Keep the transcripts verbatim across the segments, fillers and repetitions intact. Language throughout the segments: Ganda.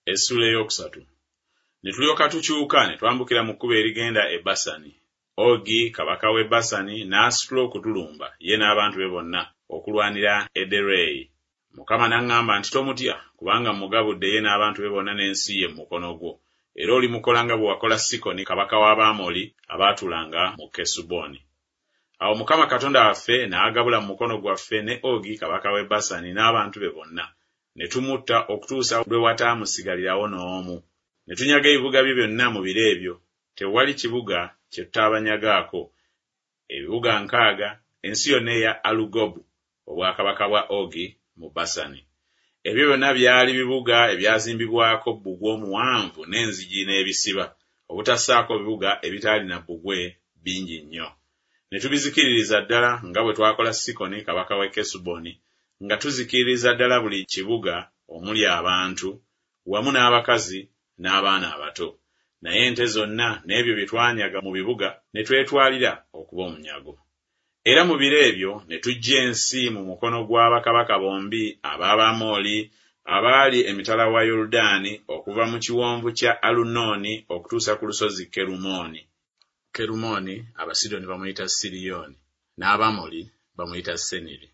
Essula eyokusatu. Ne tulyoka tukyuka ne twambukira mu kkubo erigenda e Basani. Ogi kabaka w'e Basani n'asitula okutulumba ye n'abantu be bonna okulwanira Ederei. Mukama n'aŋŋamba nti tomutya kubanga mugabudde ye n'abantu be bonna n'ensi ye mu mukono gwo. Era oli mukola nga bwe wakola Sikoni kabaka w'Abamoli abaatulanga mu Kesuboni. Awo Mukama Katonda waffe n'agabula mu mukono gwaffe ne Ogi kabaka w'e Basani n'abantu be bonna. Ne tumutta okutuusa lwe wataamusigalirawo n'omu. Ne tunyaga ebibuga bye byonna mu biro ebyo. Tewali kibuga kye tutaabanyagaako. Ebibuga nkaaga, ensi yonna eya Alugobu, obwakabaka bwa Ogi mu Basani. Ebyo byonna byali bibuga ebyazimbibwako bbugwe omuwanvu n'enzigi n'ebisiba, obutassaako bibuga ebitaali na bbugwe bingi nnyo. Ne tubizikiririza ddala nga bwe twakola Sikoni kabaka w'e Kesuboni, nga tuzikiririza ddala buli kibuga omuli abantu, wamu n'abakazi n'abaana abato. Naye ente zonna n'ebyo bye twanyaga mu bibuga ne twetwalira okuba omunyago. Era mu biro ebyo ne tujja ensi mu mukono gw'abakabaka bombi ab'Abamoli abaali emitala wa Yoludaani okuva mu kiwonvu kya Alunoni okutuusa ku lusozi Kerumoni. Kerumoni Abasidoni bamuyita Siriyoni, n'Abamoli bamuyita Seniri.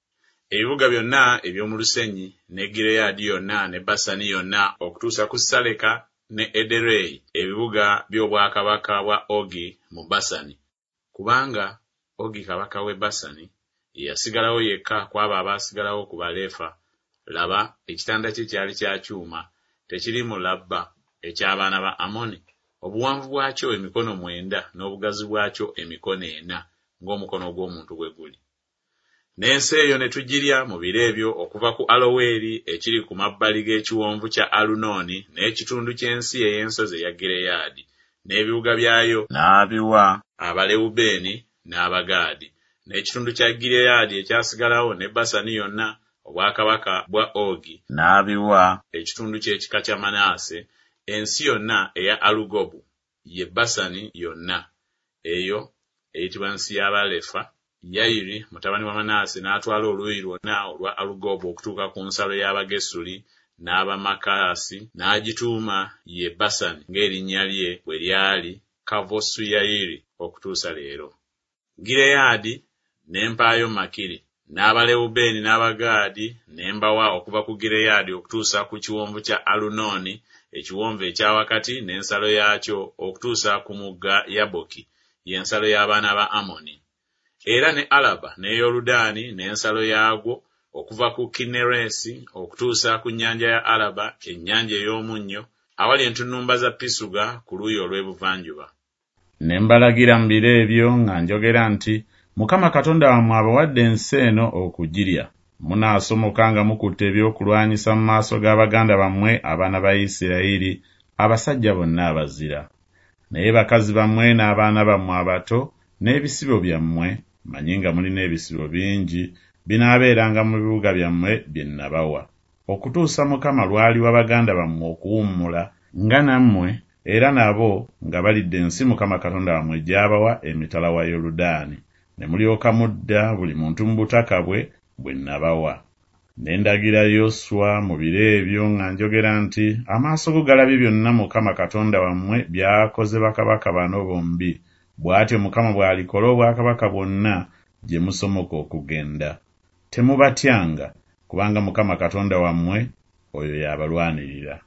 Ebibuga byonna eby'omu lusenyi ne Gireyaadi yonna ne Basani yonna okutuusa ku Saleka ne Ederei, ebibuga by'obwakabaka bwa Ogi mu Basani. Kubanga Ogi kabaka w'e Basani yasigalawo yekka kwabo abaasigalawo ku Balefa. Laba, ekitanda kye kyali kya kyuma, tekiri mu labba eky'abaana ba Amoni. Obuwanvu bwakyo emikono mwenda n'obugazi bwakyo emikono ena ng'omukono gw'omuntu bwe guli. N'ensi eyo ne tugirya mu biro ebyo okuva ku Aloweri ekiri ku mabbali g'ekiwonvu kya Alunoni n'ekitundu ky'ensi ey'ensozi eya Gireyaadi n'ebibuga byayo n'abiwa Abalewubeeni n'Abagaadi, n'ekitundu kya Gireyaadi ekyasigalawo ne Basani yonna obwakabaka bwa Ogi n'abiwa ekitundu ky'ekika kya Manaase, ensi yonna eya Alugobu ye Basani yonna, eyo eyitibwa nsi y'Abalefa. Yayiri mutabani wa Manaase n'atwala oluuyi lwonna olwa Alugobu okutuuka ku nsalo y'Abagesuli n'Abamakaasi n'agituuma ye Basani ng'erinnya lye bwe lyali Kavosu Yayiri okutuusa leero. Gireyaadi ne mpaayo Makiri, n'Abalewubeeni n'Abagaadi ne mbawa okuva ku Gireyaadi okutuusa ku kiwonvu kya Alunoni, ekiwonvu ekya wakati n'ensalo yaakyo okutuusa ku mugga Yaboki, y'ensalo y'abaana ba Amoni. Era ne Alaba ne Yoludaani n'ensalo yaagwo okuva ku Kineresi okutuusa ku nnyanja ya Alaba, ennyanja ey'omunnyo, awali entunnumba za Pisuga ku luuyi olw'ebuvanjuba. Ne mbalagira mu biro ebyo nga njogera nti, Mukama Katonda wammwe abawadde ensi eno okugirya. Munaasomoka nga mukutte ebyokulwanyisa mu maaso g'abaganda bammwe abaana ba Isirayiri, abasajja bonna abazira. Naye bakazi bammwe n'abaana bammwe abato n'ebisibo byammwe, manyi nga mulina ebisibo bingi, binaabeeranga mu bibuga byammwe bye nabawa, okutuusa Mukama lwaliwa baganda bammwe okuwummula nga nammwe, era nabo nga balidde ensi Mukama Katonda wammwe gy'abawa emitala wa Yoludaani, ne mulyoka mudda buli muntu mu butaka bwe bwe nabawa. Ne ndagira Yoswa mu biro ebyo nga njogera nti, amaaso go galabye byonna Mukama Katonda wammwe by'akoze bakabaka bano bombi, bw'atyo Mukama bw'alikola obwakabaka bwonna gye musomoka okugenda. Temubatyanga, kubanga Mukama Katonda wammwe oyo y'abalwanirira.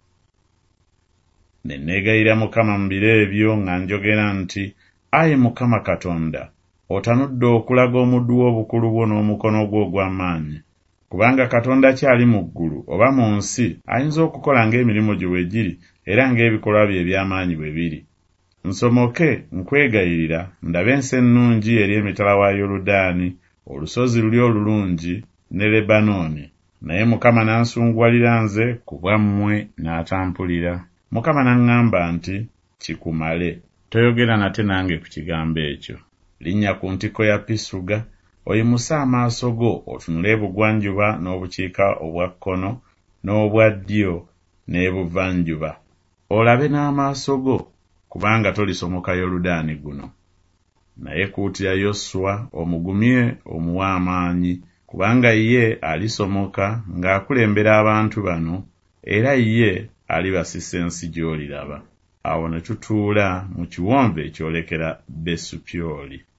Ne neegayira Mukama mu biro ebyo nga njogera nti, ayi Mukama Katonda, otanudde okulaga omuddu wo obukulu bwo n'omukono gwo ogw'amaanyi, kubanga Katonda kyali mu ggulu oba mu nsi ayinza okukola ng'emirimu gye bwe giri era ng'ebikolwa bye eby'amaanyi bwe biri. Nsomoke nkwegayirira ndabe ensi ennungi eri emitala wa Yoludaani, olusozi luli olulungi ne Lebanooni. Naye Mukama n'ansunguwalira nze ku bwammwe n'atampulira. Mukama n'aŋŋamba nti, kikumale, toyogera nate nange ku kigambo ekyo. Linnya ku ntiko ya Pisuga, oyimuse amaaso go otunule ebugwanjuba n'obukiika obwa kkono n'obwa ddyo n'ebuvanjuba, olabe n'amaaso go, kubanga tolisomoka Yoludaani guno. Naye kuutira Yoswa omugumye omuwa amaanyi, kubanga ye alisomoka ng'akulembera abantu bano, era ye alibasisa ensi gy'oliraba. Awo ne tutuula mu kiwonvu ekyolekera Besupyoli.